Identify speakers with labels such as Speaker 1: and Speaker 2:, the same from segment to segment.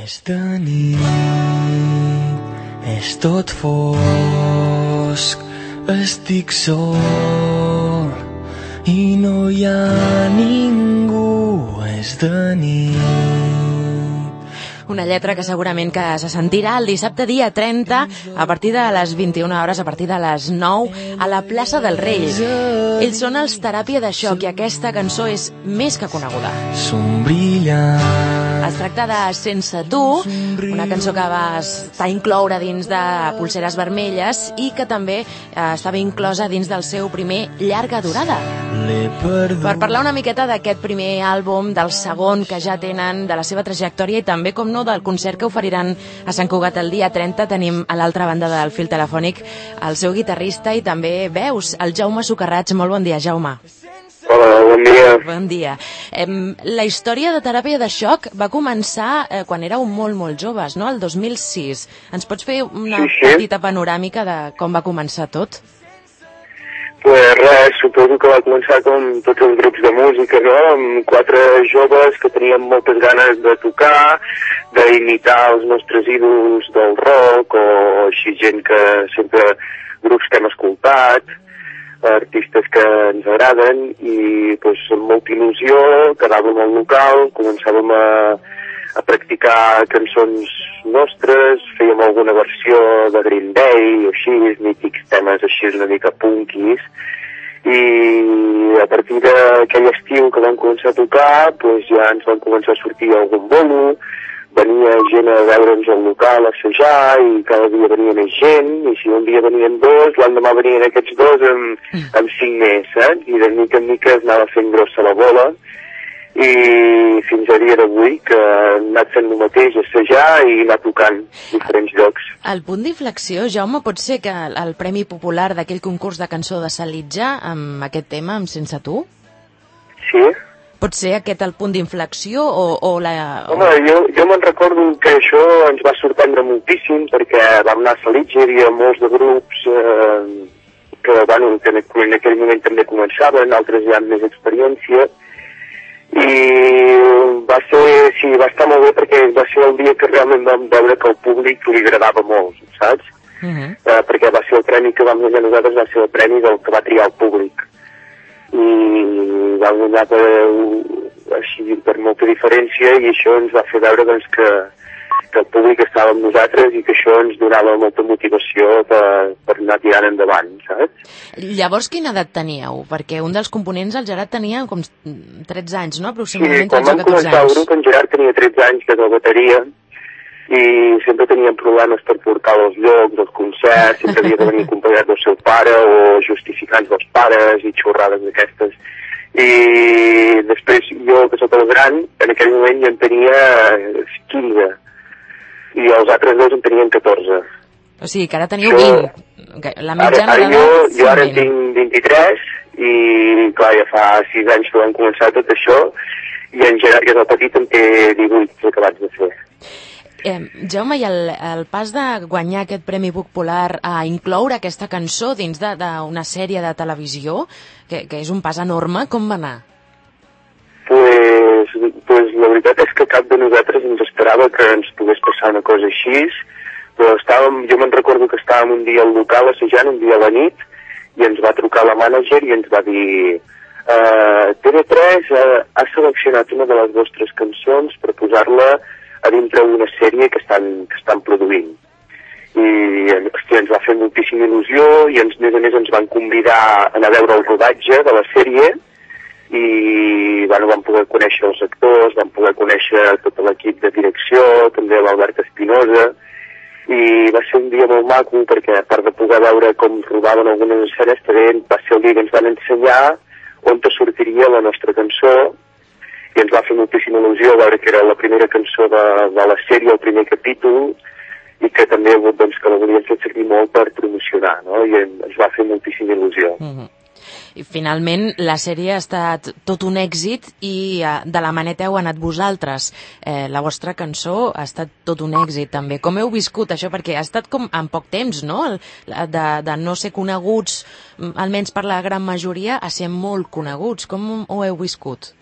Speaker 1: És de nit, és tot fosc, estic sol i no hi ha ningú, és de nit.
Speaker 2: Una lletra que segurament que se sentirà el dissabte dia 30 a partir de les 21 hores, a partir de les 9 a la plaça del Rei. Ells són els Teràpia de Xoc i aquesta cançó és més que coneguda. Es tracta de Sense tu, una cançó que va estar incloure dins de Polseres Vermelles i que també estava inclosa dins del seu primer Llarga Durada. Per parlar una miqueta d'aquest primer àlbum, del segon que ja tenen, de la seva trajectòria i també, com no, del concert que oferiran a Sant Cugat el dia 30, tenim a l'altra banda del fil telefònic el seu guitarrista i també veus, el Jaume Socarrats. Molt bon dia, Jaume.
Speaker 3: Hola, bon dia.
Speaker 2: Bon dia. La història de Teràpia de Xoc va començar quan éreu molt joves, no? El 2006. Ens pots fer una petita panoràmica de com va començar tot?
Speaker 3: Pues res, suposo que va començar com tots els grups de música, no? Amb 4 joves que tenien moltes ganes de tocar, d'imitar els nostres ídols del rock, o així gent que sempre, grups que hem escoltat, artistes que ens agraden, i pues, amb molta il·lusió quedàvem al local, començàvem a practicar cançons nostres, fèiem alguna versió de Green Day, o així, mítics temes així una mica punkis, i a partir d'aquell estiu que vam començar a tocar, pues, ja ens van començar a sortir algun bolo, venia gent a veure'ns al local, a assajar, i cada dia venia més gent, i si un dia venien 2, l'endemà venien aquests 2 amb 5 més, saps? I de mica en mica es anava fent grossa la bola, i fins a dia d'avui que hem anat fent el mateix, assajar i anar tocant diferents llocs.
Speaker 2: El punt d'inflexió, Jaume, pot ser que el Premi Popular d'aquell concurs de cançó de Salitja, amb aquest tema, amb Sense tu?
Speaker 3: Sí.
Speaker 2: Pot ser aquest el punt d'inflexió o la...
Speaker 3: Home, jo me'n recordo que això ens va sorprendre moltíssim perquè vam anar a Salitja, hi havia molts de grups que, bueno, que en aquell moment també començaven, altres ja amb més experiència, i va estar molt bé perquè va ser el dia que realment vam veure que al públic li agradava molt, saps? Perquè va ser el premi que vam guanyar nosaltres, va ser el premi del que va triar el públic. I vam guanyar així per molta diferència, i això ens va fer veure doncs, que el públic estava amb nosaltres i que això ens donava molta motivació per anar tirant endavant, saps?
Speaker 2: Llavors, quina edat teníeu? Perquè un dels components, el Gerard, tenia com 13 anys, no? Aproximadament 13 o 14 anys.
Speaker 3: Sí, quan vam començar el grup, en Gerard tenia 13 anys, que és la bateria, i sempre teníem problemes per portar els llocs, els concerts, sempre havia de venir acompanyat del seu pare o justificants dels pares i xorrades d'aquestes. I després jo, que soc el gran, en aquell moment ja en tenia 15 i els altres 2 en tenien 14.
Speaker 2: O sigui, que ara teniu 20. La mitjana
Speaker 3: d'edat... Jo ara en tinc 23 i, clar, ja fa 6 anys que vam començar tot això, i en Gerard, que és el petit, en té 18 acabats de fer.
Speaker 2: Jaume, i el pas de guanyar aquest Premi Popular a incloure aquesta cançó dins d'una sèrie de televisió, que és un pas enorme, com va anar?
Speaker 3: Pues la veritat és que cap de nosaltres ens esperava que ens pogués passar una cosa així, però jo me'n recordo que estàvem un dia al local assajant, un dia a la nit, i ens va trucar la mànager i ens va dir TV3 ha seleccionat una de les vostres cançons per posar-la a dintre una sèrie que estan produint. I hòstia, ens va fer moltíssima il·lusió i a més a més ens van convidar a anar a veure el rodatge de la sèrie i bueno, vam poder conèixer els actors, vam poder conèixer tot l'equip de direcció, també l'Albert Espinosa, i va ser un dia molt maco perquè a part de poder veure com rodaven algunes escenes, també va ser el dia que ens van ensenyar on sortiria la nostra cançó, i ens va fer moltíssima il·lusió veure que era la primera cançó de la sèrie, el primer capítol, i que també doncs, que la volien fer servir molt per promocionar, no? I ens va fer moltíssima il·lusió.
Speaker 2: I finalment la sèrie ha estat tot un èxit i de la maneta heu anat vosaltres. La vostra cançó ha estat tot un èxit també. Com heu viscut això? Perquè ha estat com en poc temps, no? De no ser coneguts, almenys per la gran majoria, a ser molt coneguts. Com ho heu viscut?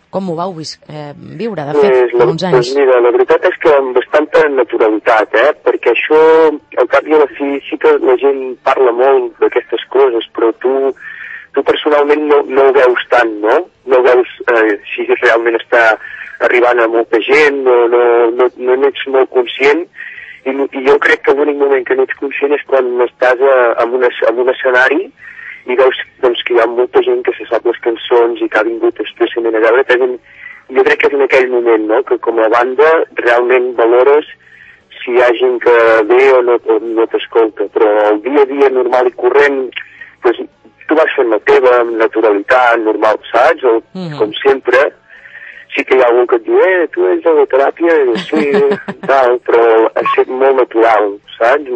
Speaker 2: Com ho vau viure, de fet, fa uns anys?
Speaker 3: Mira, la veritat és que amb bastanta naturalitat, perquè això, al cap i a la fi, sí que la gent parla molt d'aquestes coses, però tu personalment no ho veus tant, no? No veus si realment està arribant a molta gent, no n'ets molt conscient, i jo crec que l'únic moment que n'ets conscient és quan estàs en un escenari i veus doncs, que hi ha molta gent que se sap les cançons i que ha vingut expressament a veure. Jo crec que és en aquell moment, no?, que com a banda realment valores si hi ha gent que ve o no t'escolta, però el dia a dia normal i corrent, doncs, tu vas fent la teva amb naturalitat, normal, saps? O, com sempre, sí que hi ha algú que et diu, tu ets de la teràpia, sí, tal, però ha estat molt natural, saps?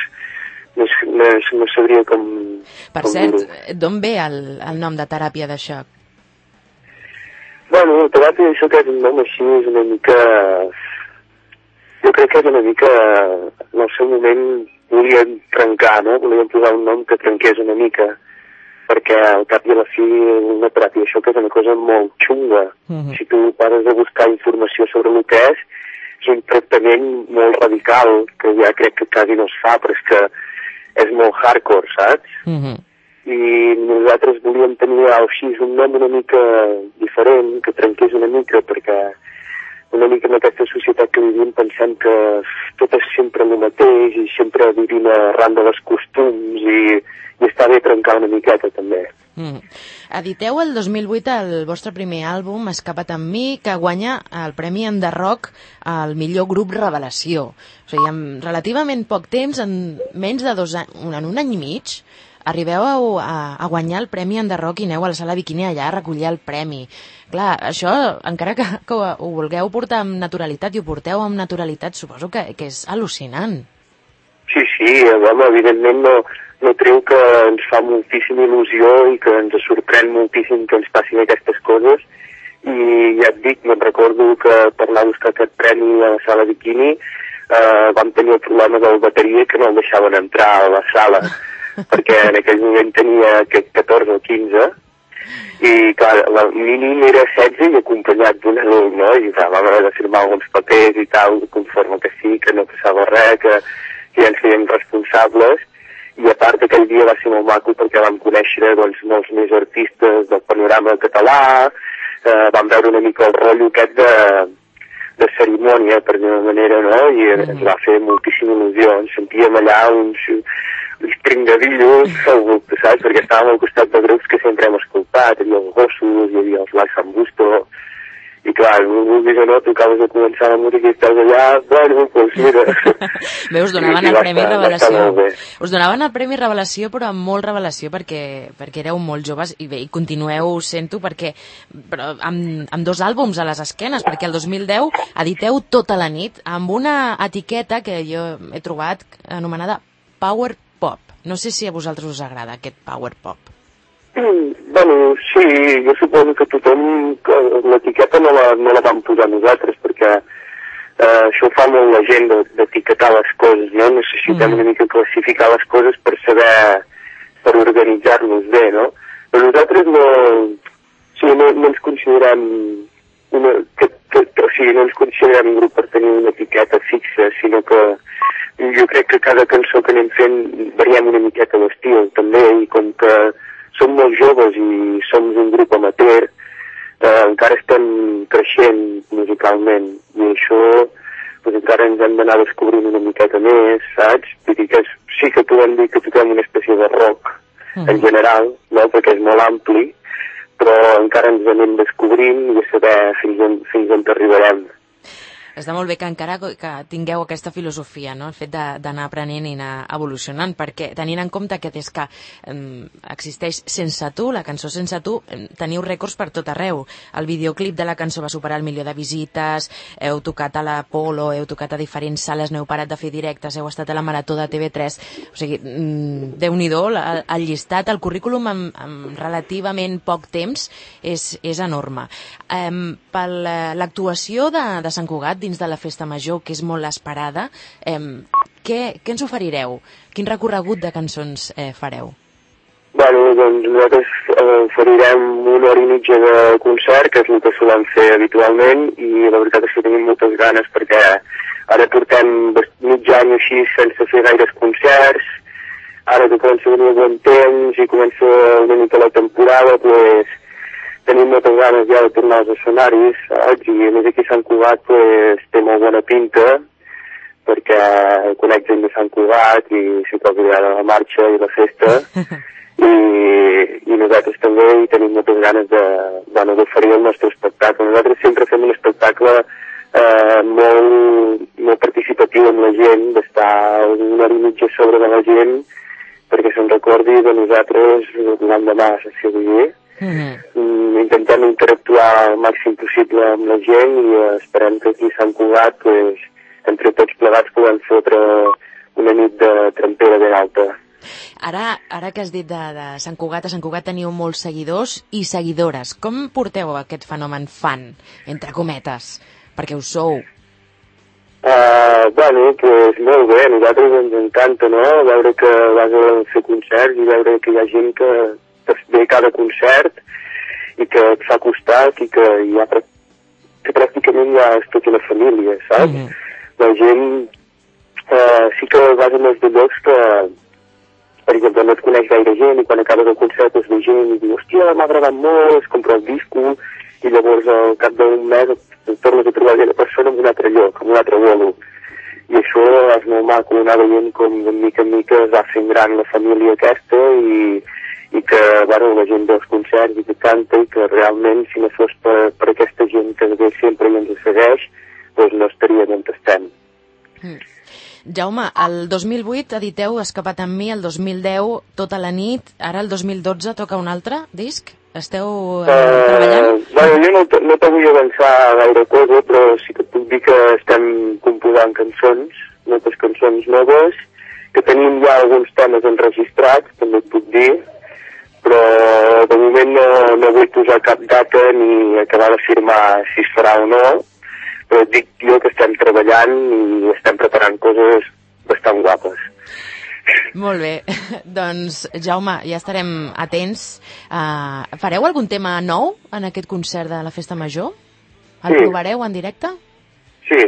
Speaker 3: No sabria com...
Speaker 2: Per cert, d'on ve el nom de teràpia de xoc?
Speaker 3: Bueno, teràpia de xoc és un nom així, és una mica... Jo crec que és una mica... En el seu moment volien trencar, no? Volien posar un nom que trenqués una mica, perquè al cap i a la fi una teràpia això que és una cosa molt xunga. Si tu pares de buscar informació sobre el que és un tractament molt radical, que ja crec que quasi no es fa, però és que és molt hardcore, saps? I nosaltres volíem tenir així un nom una mica diferent, que trenqués una mica, perquè una mica en aquesta societat que vivim pensem que tot és sempre el mateix i sempre vivim arran de les costums i està bé trencar una miqueta també.
Speaker 2: Editeu el 2008 el vostre primer àlbum, Escapa't amb mi, que guanya el Premi Enderrock al millor grup revelació. O sigui, en relativament poc temps, en menys de 2 anys, en un any i mig, arribeu a guanyar el Premi Enderrock i aneu a la sala Bikini allà a recollir el premi. Clar, això, encara que ho vulgueu portar amb naturalitat i ho porteu amb naturalitat, suposo que és al·lucinant.
Speaker 3: Sí, home, evidentment no treu que ens fa moltíssima il·lusió i que ens sorprèn moltíssim que ens passin aquestes coses, i ja et dic, me'n recordo que per anar a buscar aquest premi a la sala Bikini vam tenir el problema del bateria que no el deixaven entrar a la sala, perquè en aquell moment tenia 14 o 15, i clar, el mínim era 16 i acompanyat d'un adult, no? I clar, vam haver de firmar alguns papers i tal, conforme que sí, que no passava res, que ja ens fèiem responsables, i a part aquell dia va ser molt maco perquè vam conèixer doncs, molts més artistes del panorama català, vam veure una mica el rotllo aquest de cerimònia, per dir-ho manera, no? I ens va fer moltíssima il·lusió, ens sentíem allà uns pringadillos, saps? Perquè estàvem al costat de grups que sempre hem escoltat, hi havia els Gossos, hi havia els Lax Ambusto, i clar, vulguis o no, tu acabes de començar la música i estàs allà, bueno, doncs mira...
Speaker 2: Bé, us donaven el Premi Revelació. Us donaven el Premi Revelació, però amb molt revelació, perquè éreu molt joves, i bé, i continueu sent-ho, però amb 2 àlbums a les esquenes, perquè el 2010 editeu Tota la nit, amb una etiqueta que jo he trobat anomenada Power Pop. No sé si a vosaltres us agrada aquest Power Pop.
Speaker 3: Bueno, sí, jo suposo que tothom, l'etiqueta no la vam posar nosaltres, perquè això ho fa molt la gent d'etiquetar les coses, no? Necessitem una mica classificar les coses per saber, per organitzar-nos bé, no? Però nosaltres no ens considerem no ens considerem un grup per tenir una etiqueta fixa, sinó que jo crec que cada cançó que anem fent variem una miqueta l'estil també, i com que som molt joves i som un grup amateur, encara estem creixent musicalment, i això doncs encara ens hem d'anar descobrint una miqueta més, saps? Vull dir que sí que podem dir que toquem una espècie de rock en general, no? Perquè és molt ampli, però encara ens anem descobrint i a saber fins on arribarem.
Speaker 2: Està molt bé que encara que tingueu aquesta filosofia, no? El fet d'anar aprenent i anar evolucionant, perquè tenint en compte que des que existeix Sense tu, la cançó Sense tu, teniu rècords per tot arreu. El videoclip de la cançó va superar el 1 milió de visites, heu tocat a l'Apolo, heu tocat a diferents sales, no heu parat de fer directes, heu estat a la Marató de TV3, o sigui, Déu-n'hi-do, el llistat, el currículum en relativament poc temps és enorme. Per l'actuació de Sant Cugat dins de la Festa Major, que és molt esperada, què ens oferireu? Quin recorregut de cançons fareu?
Speaker 3: Bueno, doncs nosaltres oferirem 1 hora i mitja de concert, que és el que solem fer habitualment, i la veritat és que tenim moltes ganes perquè ara portem mig any així sense fer gaires concerts, ara que comença a venir el bon temps i comença una mica la temporada, pues, tenim moltes ganes ja de tornar als escenaris, saps? I a més aquí a Sant Cugat pues, té molt bona pinta, perquè conec gent de Sant Cugat i s'hi pot agradar la marxa i la festa, i nosaltres també hi tenim moltes ganes d'oferir el nostre espectacle. Nosaltres sempre fem un espectacle molt participatiu amb la gent, d'estar 1 hora i mitja sobre de la gent perquè se'n recordi de nosaltres l'endemà, saps què vull dir? Intentem interactuar el màxim possible amb la gent i esperem que aquí a Sant Cugat pues, entre tots plegats podem fotre una nit de trempera ben alta.
Speaker 2: Ara que has dit de Sant Cugat, a Sant Cugat teniu molts seguidors i seguidores. Com porteu aquest fenomen fan, entre cometes? Perquè ho sou.
Speaker 3: Bueno, pues molt bé, a nosaltres ens encanta, no?, veure que vas a fer concerts i veure que hi ha gent que ve a cada concert i que et fa costat i que pràcticament ja és tota una família, saps? La gent sí que vas a molts de llocs que, per exemple, no et coneix gaire gent i quan acabes el concert es ve gent i diu, hòstia, m'ha agradat molt, es compra el disco i llavors al cap d'un mes et tornes a trobar aquella persona en un altre lloc, en un altre bolo. I això és molt maco, anar veient com de mica en mica es va fent gran la família aquesta i que, bueno, la gent dels concerts i que canta i que realment si no fos per aquesta gent que ve sempre i ens segueix, doncs no estaríem on estem.
Speaker 2: Jaume, el 2008 editeu Escapat amb mi, el 2010 Tota la nit, ara el 2012 toca un altre disc? Esteu treballant?
Speaker 3: Bueno, jo no te vull avançar gaire cosa, però sí que puc dir que estem composant cançons, moltes cançons noves, que tenim ja alguns temes enregistrats, també et puc dir, però de moment no vull posar cap data ni acabar de firmar si es farà o no, però dic jo que estem treballant i estem preparant coses bastant guapes.
Speaker 2: Molt bé, doncs Jaume, ja estarem atents. Fareu algun tema nou en aquest concert de la Festa Major? El provareu en directe?
Speaker 3: Sí.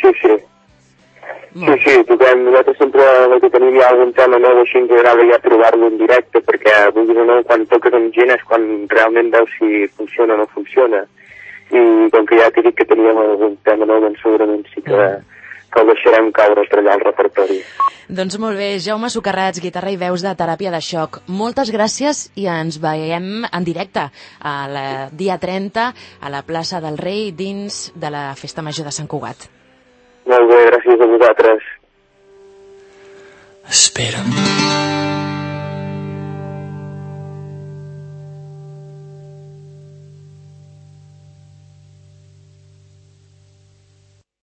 Speaker 3: Toquem, nosaltres sempre que tenim ja algun tema nou així ens agrada ja provar-lo en directe perquè vulguis o no, quan toques amb gent és quan realment veus si funciona o no funciona. I com que ja t'he dit que teníem algun tema nou, doncs segurament sí que el deixarem caure allà al repertori.
Speaker 2: Doncs molt bé, Jaume Socarrats, guitarra i veus de Teràpia de Xoc. Moltes gràcies i ens veiem en directe el dia 30 a la plaça del Rei dins de la Festa Major de Sant Cugat.
Speaker 3: Molt bé, gràcies a vosaltres.
Speaker 1: Espera'm.